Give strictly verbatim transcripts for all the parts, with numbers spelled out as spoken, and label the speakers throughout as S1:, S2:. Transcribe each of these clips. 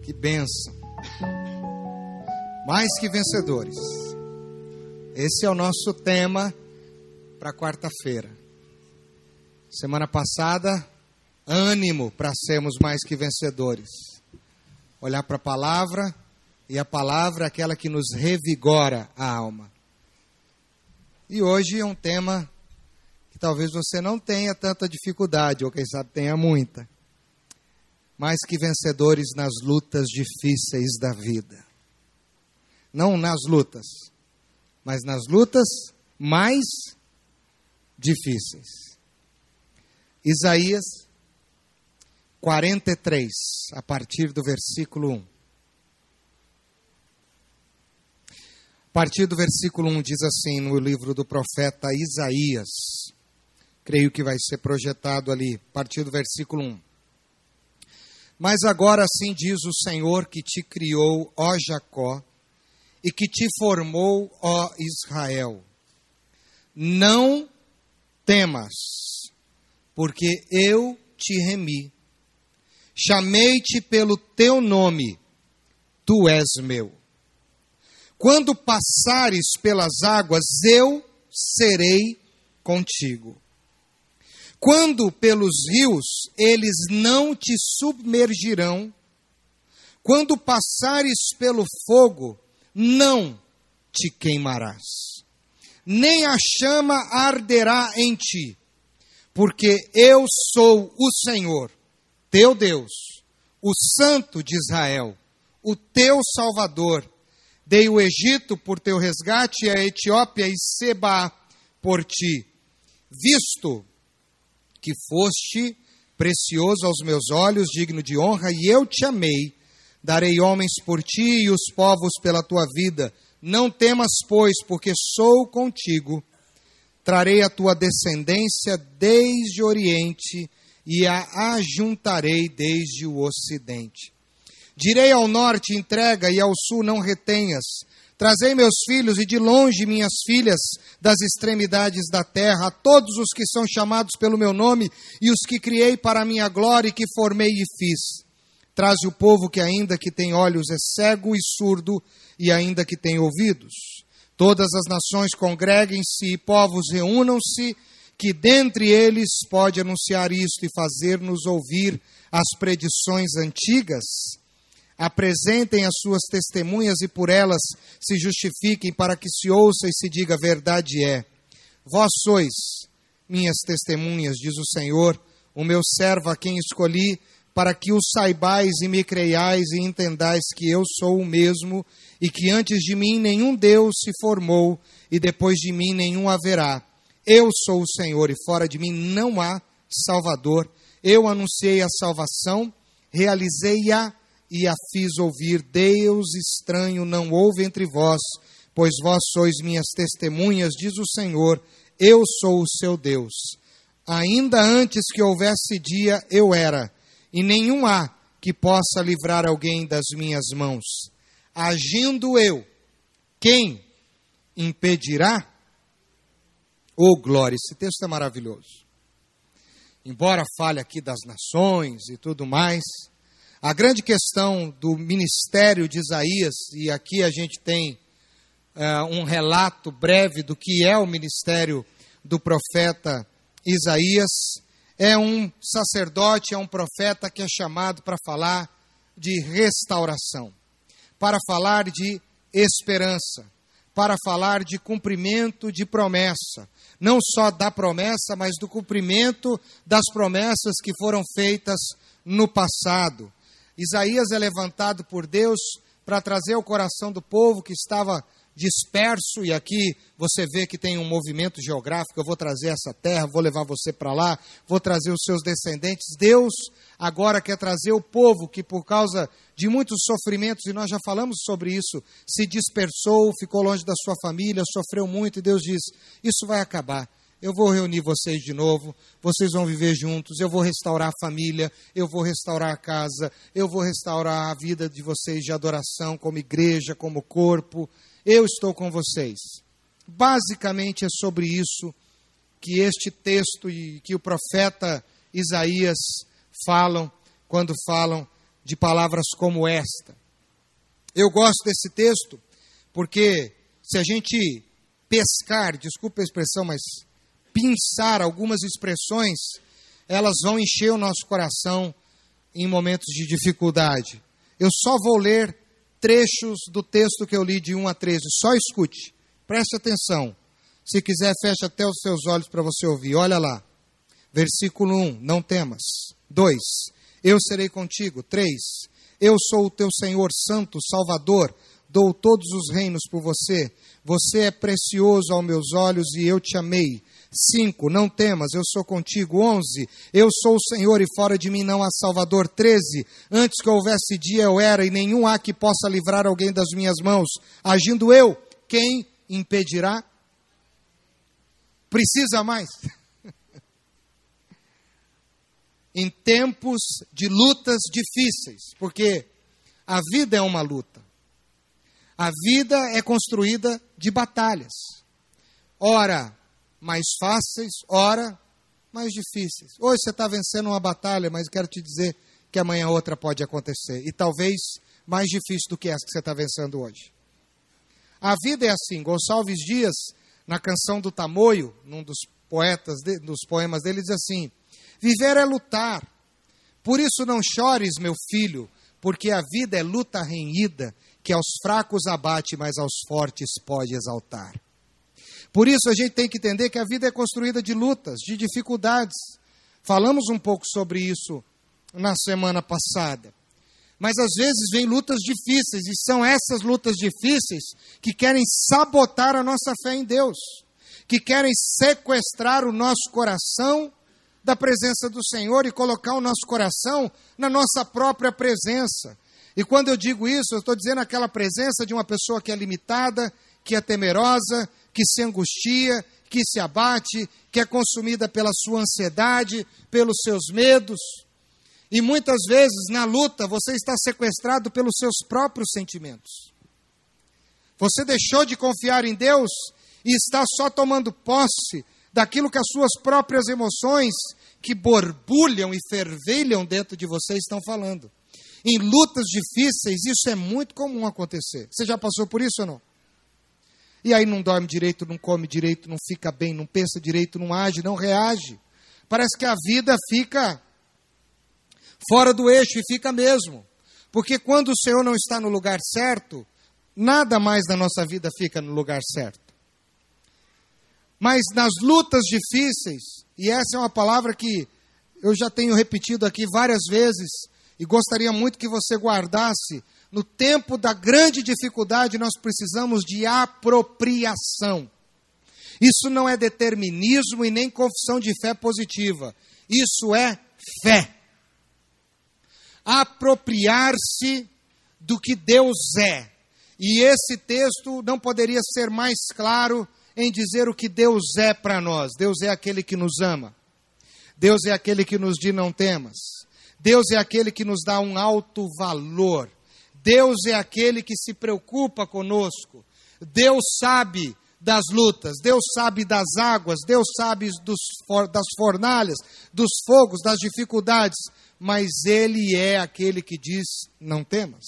S1: Que bênção. Mais que vencedores. Esse é o nosso tema para quarta-feira. Semana passada, ânimo para sermos mais que vencedores. Olhar para a palavra, e a palavra é aquela que nos revigora a alma. E hoje é um tema que talvez você não tenha tanta dificuldade, ou quem sabe tenha muita. Mais que vencedores nas lutas difíceis da vida. Não nas lutas, mas nas lutas mais difíceis. Isaías quarenta e três, a partir do versículo um. A partir do versículo um diz assim no livro do profeta Isaías. Creio que vai ser projetado ali, a partir do versículo um. Mas agora assim diz o Senhor que te criou, ó Jacó, e que te formou, ó Israel. Não temas, porque eu te remi. Chamei-te pelo teu nome, tu és meu. Quando passares pelas águas, eu serei contigo. Quando pelos rios, eles não te submergirão. Quando passares pelo fogo, não te queimarás. Nem a chama arderá em ti, porque eu sou o Senhor, teu Deus, o Santo de Israel, o teu Salvador. Dei o Egito por teu resgate, a Etiópia e Seba por ti, visto que foste precioso aos meus olhos, digno de honra, e eu te amei. Darei homens por ti e os povos pela tua vida. Não temas, pois, porque sou contigo. Trarei a tua descendência desde o Oriente e a ajuntarei desde o Ocidente. Direi ao norte, entrega, e ao sul não retenhas. Trazei meus filhos e de longe minhas filhas das extremidades da terra, a todos os que são chamados pelo meu nome e os que criei para a minha glória e que formei e fiz. Traze o povo que ainda que tem olhos é cego e surdo e ainda que tem ouvidos. Todas as nações congreguem-se e povos reúnam-se, que dentre eles pode anunciar isto e fazer-nos ouvir as predições antigas. Apresentem as suas testemunhas e por elas se justifiquem, para que se ouça e se diga: verdade é. Vós sois minhas testemunhas, diz o Senhor, o meu servo a quem escolhi, para que o saibais e me creiais e entendais que eu sou o mesmo, e que antes de mim nenhum Deus se formou, e depois de mim nenhum haverá. Eu sou o Senhor, e fora de mim não há Salvador. Eu anunciei a salvação, realizei-a, e a fiz ouvir. Deus estranho não houve entre vós, pois vós sois minhas testemunhas, diz o Senhor, eu sou o seu Deus. Ainda antes que houvesse dia, eu era, e nenhum há que possa livrar alguém das minhas mãos. Agindo eu, quem impedirá? Oh, glória, esse texto é maravilhoso. Embora fale aqui das nações e tudo mais, a grande questão do ministério de Isaías, e aqui a gente tem uh, um relato breve do que é o ministério do profeta Isaías, é um sacerdote, é um profeta que é chamado para falar de restauração, para falar de esperança, para falar de cumprimento de promessa, não só da promessa, mas do cumprimento das promessas que foram feitas no passado. Isaías é levantado por Deus para trazer ao coração do povo que estava disperso, e aqui você vê que tem um movimento geográfico, eu vou trazer essa terra, vou levar você para lá, vou trazer os seus descendentes. Deus agora quer trazer o povo que por causa de muitos sofrimentos, e nós já falamos sobre isso, se dispersou, ficou longe da sua família, sofreu muito, e Deus diz, isso vai acabar. Eu vou reunir vocês de novo, vocês vão viver juntos, eu vou restaurar a família, eu vou restaurar a casa, eu vou restaurar a vida de vocês de adoração como igreja, como corpo. Eu estou com vocês. Basicamente é sobre isso que este texto e que o profeta Isaías falam quando falam de palavras como esta. Eu gosto desse texto porque se a gente pescar, desculpa a expressão, mas pinçar algumas expressões, elas vão encher o nosso coração em momentos de dificuldade. Eu só vou ler trechos do texto que eu li de um a treze, só escute, preste atenção. Se quiser, feche até os seus olhos para você ouvir. Olha lá. Versículo um, não temas. dois, eu serei contigo. três, eu sou o teu Senhor Santo, Salvador, dou todos os reinos por você. Você é precioso aos meus olhos e eu te amei. cinco, não temas, eu sou contigo. onze, eu sou o Senhor e fora de mim não há Salvador. treze, antes que houvesse dia eu era e nenhum há que possa livrar alguém das minhas mãos. Agindo eu, quem impedirá? Precisa mais. Em tempos de lutas difíceis, porque a vida é uma luta. A vida é construída de batalhas. Ora, mais fáceis, ora, mais difíceis. Hoje você está vencendo uma batalha, mas quero te dizer que amanhã outra pode acontecer. E talvez mais difícil do que essa que você está vencendo hoje. A vida é assim. Gonçalves Dias, na canção do Tamoio, num dos poetas, de, dos poemas dele, diz assim: viver é lutar, por isso não chores, meu filho, porque a vida é luta renhida, que aos fracos abate, mas aos fortes pode exaltar. Por isso a gente tem que entender que a vida é construída de lutas, de dificuldades. Falamos um pouco sobre isso na semana passada. Mas às vezes vem lutas difíceis, e são essas lutas difíceis que querem sabotar a nossa fé em Deus, que querem sequestrar o nosso coração da presença do Senhor e colocar o nosso coração na nossa própria presença. E quando eu digo isso, eu estou dizendo aquela presença de uma pessoa que é limitada, que é temerosa, que se angustia, que se abate, que é consumida pela sua ansiedade, pelos seus medos. E muitas vezes, na luta, você está sequestrado pelos seus próprios sentimentos. Você deixou de confiar em Deus e está só tomando posse daquilo que as suas próprias emoções, que borbulham e fervilham dentro de você, estão falando. Em lutas difíceis, isso é muito comum acontecer. Você já passou por isso ou não? E aí não dorme direito, não come direito, não fica bem, não pensa direito, não age, não reage. Parece que a vida fica fora do eixo, e fica mesmo. Porque quando o Senhor não está no lugar certo, nada mais na nossa vida fica no lugar certo. Mas nas lutas difíceis, e essa é uma palavra que eu já tenho repetido aqui várias vezes, e gostaria muito que você guardasse, no tempo da grande dificuldade nós precisamos de apropriação. Isso não é determinismo e nem confissão de fé positiva. Isso é fé. Apropriar-se do que Deus é. E esse texto não poderia ser mais claro em dizer o que Deus é para nós. Deus é aquele que nos ama. Deus é aquele que nos diz não temas. Deus é aquele que nos dá um alto valor. Deus é aquele que se preocupa conosco. Deus sabe das lutas, Deus sabe das águas, Deus sabe dos, das fornalhas, dos fogos, das dificuldades, mas Ele é aquele que diz, não temas.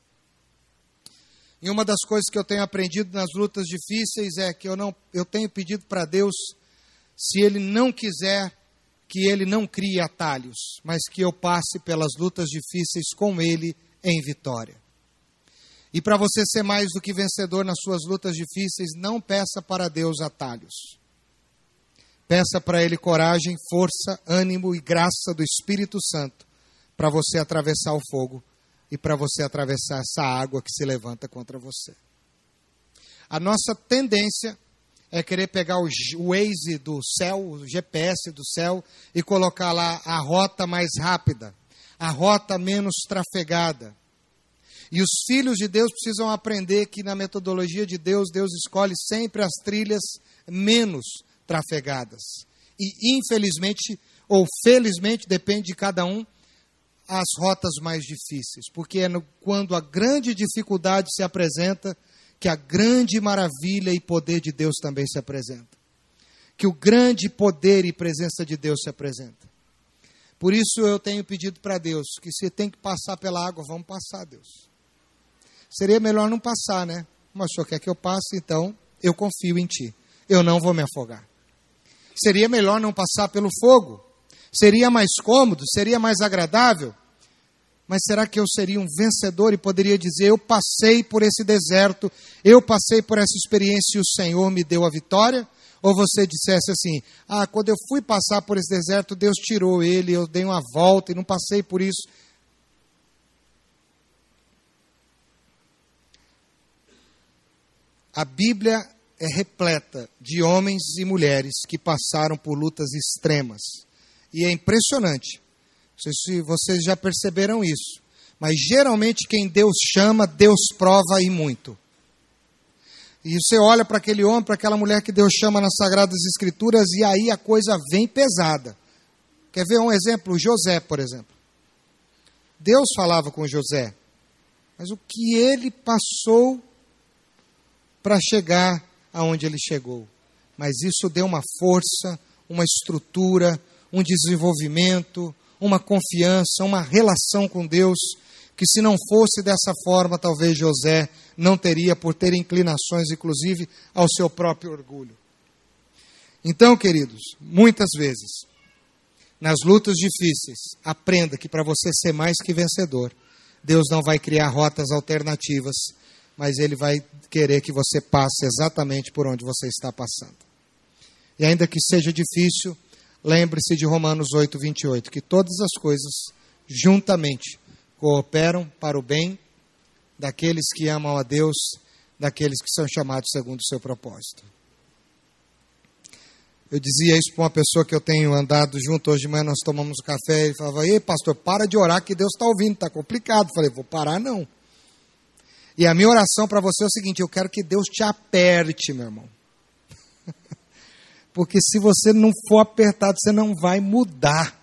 S1: E uma das coisas que eu tenho aprendido nas lutas difíceis é que eu, não, eu tenho pedido para Deus, se Ele não quiser, que Ele não crie atalhos, mas que eu passe pelas lutas difíceis com Ele em vitória. E para você ser mais do que vencedor nas suas lutas difíceis, não peça para Deus atalhos. Peça para Ele coragem, força, ânimo e graça do Espírito Santo para você atravessar o fogo e para você atravessar essa água que se levanta contra você. A nossa tendência é querer pegar o Waze do céu, o G P S do céu e colocar lá a rota mais rápida, a rota menos trafegada. E os filhos de Deus precisam aprender que na metodologia de Deus, Deus escolhe sempre as trilhas menos trafegadas. E infelizmente, ou felizmente, depende de cada um, as rotas mais difíceis. Porque é no, quando a grande dificuldade se apresenta, que a grande maravilha e poder de Deus também se apresenta. Que o grande poder e presença de Deus se apresenta. Por isso eu tenho pedido para Deus que se tem que passar pela água, vamos passar, Deus. Seria melhor não passar, né? Mas o Senhor quer que eu passe, então eu confio em Ti. Eu não vou me afogar. Seria melhor não passar pelo fogo. Seria mais cômodo, seria mais agradável. Mas será que eu seria um vencedor e poderia dizer, eu passei por esse deserto, eu passei por essa experiência e o Senhor me deu a vitória? Ou você dissesse assim, ah, quando eu fui passar por esse deserto, Deus tirou ele, eu dei uma volta e não passei por isso. A Bíblia é repleta de homens e mulheres que passaram por lutas extremas. E é impressionante. Não sei se vocês já perceberam isso. Mas geralmente quem Deus chama, Deus prova e muito. E você olha para aquele homem, para aquela mulher que Deus chama nas Sagradas Escrituras, e aí a coisa vem pesada. Quer ver um exemplo? José, por exemplo. Deus falava com José. Mas o que ele passou para chegar aonde ele chegou? Mas isso deu uma força, uma estrutura, um desenvolvimento, uma confiança, uma relação com Deus, que se não fosse dessa forma, talvez José não teria, por ter inclinações, inclusive, ao seu próprio orgulho. Então, queridos, muitas vezes, nas lutas difíceis, aprenda que para você ser mais que vencedor, Deus não vai criar rotas alternativas, mas Ele vai querer que você passe exatamente por onde você está passando. E ainda que seja difícil, lembre-se de Romanos oito, vinte e oito, que todas as coisas, juntamente, cooperam para o bem daqueles que amam a Deus, daqueles que são chamados segundo o seu propósito. Eu dizia isso para uma pessoa que eu tenho andado junto, hoje de manhã nós tomamos um café, e ele falava, ei pastor, para de orar que Deus está ouvindo, está complicado. Eu falei, vou parar não. E a minha oração para você é o seguinte, eu quero que Deus te aperte, meu irmão. Porque se você não for apertado, você não vai mudar.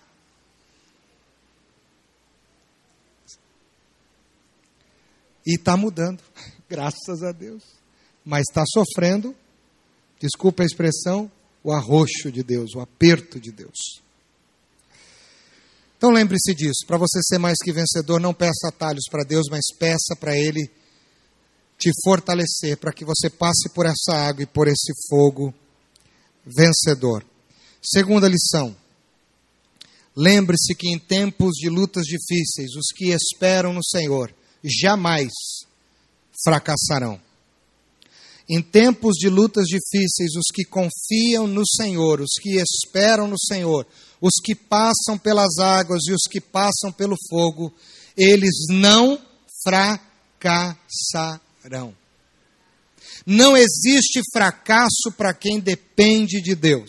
S1: E está mudando, graças a Deus. Mas está sofrendo, desculpa a expressão, o arroxo de Deus, o aperto de Deus. Então lembre-se disso, para você ser mais que vencedor, não peça atalhos para Deus, mas peça para Ele te fortalecer, para que você passe por essa água e por esse fogo vencedor. Segunda lição. Lembre-se que em tempos de lutas difíceis, os que esperam no Senhor jamais fracassarão. Em tempos de lutas difíceis, os que confiam no Senhor, os que esperam no Senhor, os que passam pelas águas e os que passam pelo fogo, eles não fracassarão. Não existe fracasso para quem depende de Deus.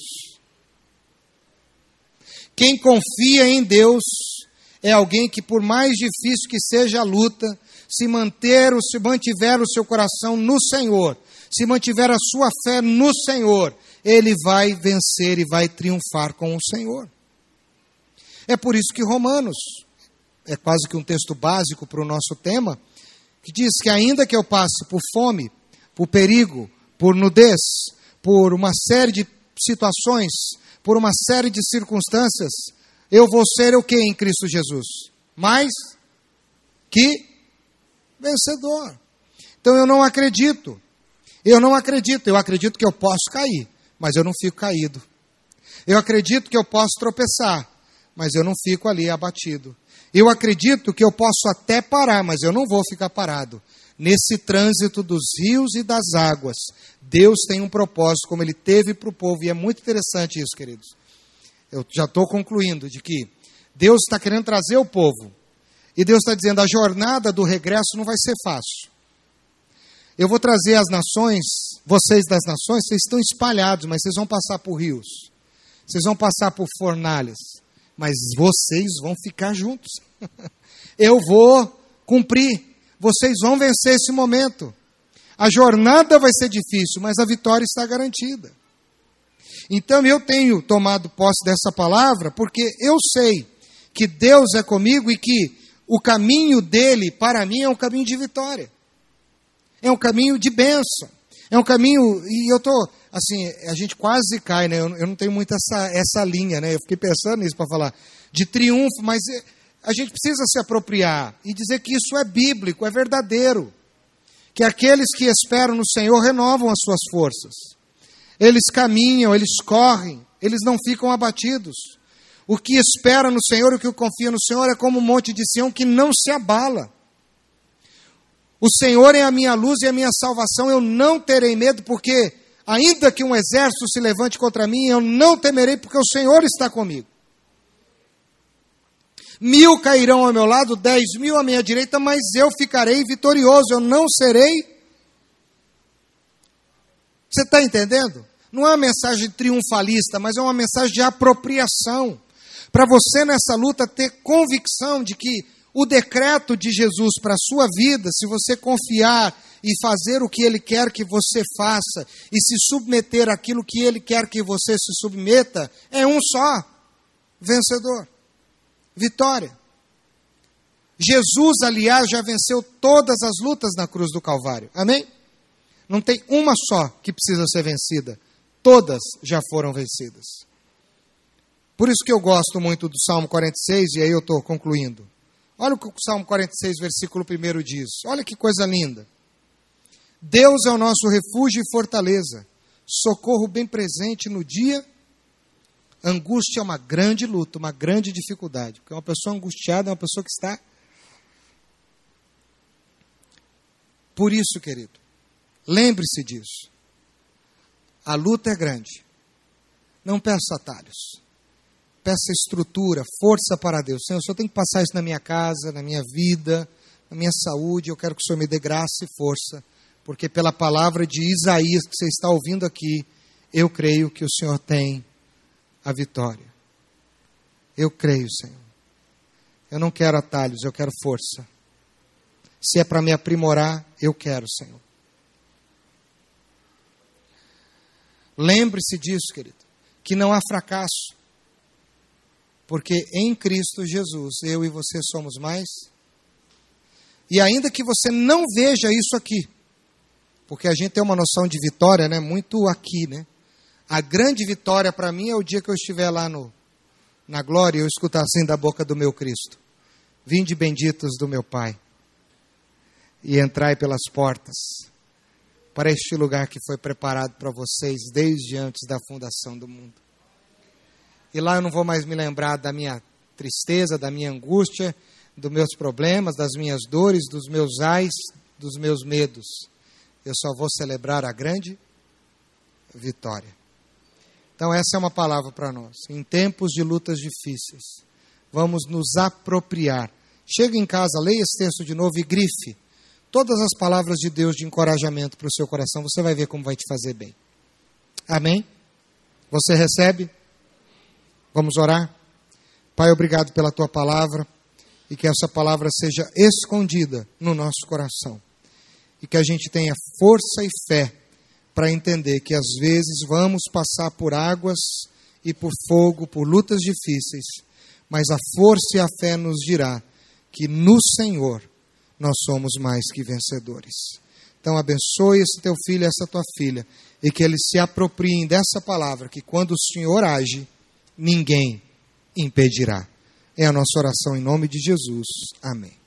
S1: Quem confia em Deus é alguém que, por mais difícil que seja a luta, se manter, se mantiver o seu coração no Senhor, se mantiver a sua fé no Senhor, ele vai vencer e vai triunfar com o Senhor. É por isso que Romanos, é quase que um texto básico para o nosso tema, que diz que ainda que eu passe por fome, por perigo, por nudez, por uma série de situações, por uma série de circunstâncias, eu vou ser o que em Cristo Jesus? Mais que vencedor. Então eu não acredito. Eu não acredito. Eu acredito que eu posso cair, mas eu não fico caído. Eu acredito que eu posso tropeçar, mas eu não fico ali abatido. Eu acredito que eu posso até parar, mas eu não vou ficar parado. Nesse trânsito dos rios e das águas, Deus tem um propósito, como Ele teve para o povo, e é muito interessante isso, queridos. Eu já estou concluindo, de que Deus está querendo trazer o povo, e Deus está dizendo, a jornada do regresso não vai ser fácil. Eu vou trazer as nações, vocês das nações, vocês estão espalhados, mas vocês vão passar por rios, vocês vão passar por fornalhas, mas vocês vão ficar juntos. Eu vou cumprir. Vocês vão vencer esse momento. A jornada vai ser difícil, mas a vitória está garantida. Então eu tenho tomado posse dessa palavra, porque eu sei que Deus é comigo e que o caminho dele, para mim, é um caminho de vitória. É um caminho de bênção. É um caminho, e eu estou, assim, a gente quase cai, né? Eu, eu não tenho muito essa, essa linha, né? Eu fiquei pensando nisso para falar. de triunfo, mas a gente precisa se apropriar e dizer que isso é bíblico, é verdadeiro. Que aqueles que esperam no Senhor renovam as suas forças. Eles caminham, eles correm, eles não ficam abatidos. O que espera no Senhor, o que confia no Senhor é como um monte de Sião que não se abala. O Senhor é a minha luz e a minha salvação, eu não terei medo, porque ainda que um exército se levante contra mim, eu não temerei, porque o Senhor está comigo. Mil cairão ao meu lado, dez mil à minha direita, mas eu ficarei vitorioso, eu não serei. Você está entendendo? Não é uma mensagem triunfalista, mas é uma mensagem de apropriação. Para você nessa luta ter convicção de que o decreto de Jesus para a sua vida, se você confiar e fazer o que Ele quer que você faça, e se submeter àquilo que Ele quer que você se submeta, é um só, vencedor. Vitória. Jesus, aliás, já venceu todas as lutas na cruz do Calvário. Amém? Não tem uma só que precisa ser vencida. Todas já foram vencidas. Por isso que eu gosto muito do Salmo quarenta e seis, e aí eu estou concluindo. Olha o que o Salmo quarenta e seis, versículo um diz. Olha que coisa linda. Deus é o nosso refúgio e fortaleza, socorro bem presente no dia. Angústia é uma grande luta, uma grande dificuldade. Porque uma pessoa angustiada é uma pessoa que está... Por isso, querido, lembre-se disso. A luta é grande. Não peça atalhos. Peça estrutura, força para Deus. Senhor, o Senhor tem que passar isso na minha casa, na minha vida, na minha saúde. Eu quero que o Senhor me dê graça e força. Porque pela palavra de Isaías que você está ouvindo aqui, eu creio que o Senhor tem a vitória. Eu creio, Senhor. Eu não quero atalhos, eu quero força. Se é para me aprimorar, eu quero, Senhor. Lembre-se disso, querido, que não há fracasso. Porque em Cristo Jesus, eu e você somos mais. E ainda que você não veja isso aqui, porque a gente tem uma noção de vitória, né, muito aqui, né? A grande vitória para mim é o dia que eu estiver lá no, na glória e eu escutar assim da boca do meu Cristo. Vinde benditos do meu Pai e entrai pelas portas para este lugar que foi preparado para vocês desde antes da fundação do mundo. E lá eu não vou mais me lembrar da minha tristeza, da minha angústia, dos meus problemas, das minhas dores, dos meus ais, dos meus medos. Eu só vou celebrar a grande vitória. Então essa é uma palavra para nós. Em tempos de lutas difíceis, vamos nos apropriar. Chega em casa, leia esse texto de novo e grife todas as palavras de Deus de encorajamento para o seu coração. Você vai ver como vai te fazer bem. Amém? Você recebe? Vamos orar? Pai, obrigado pela tua palavra e que essa palavra seja escondida no nosso coração. E que a gente tenha força e fé para entender que às vezes vamos passar por águas e por fogo, por lutas difíceis, mas a força e a fé nos dirá que no Senhor nós somos mais que vencedores. Então abençoe esse teu filho e essa tua filha, e que eles se apropriem dessa palavra, que quando o Senhor age, ninguém impedirá. É a nossa oração em nome de Jesus. Amém.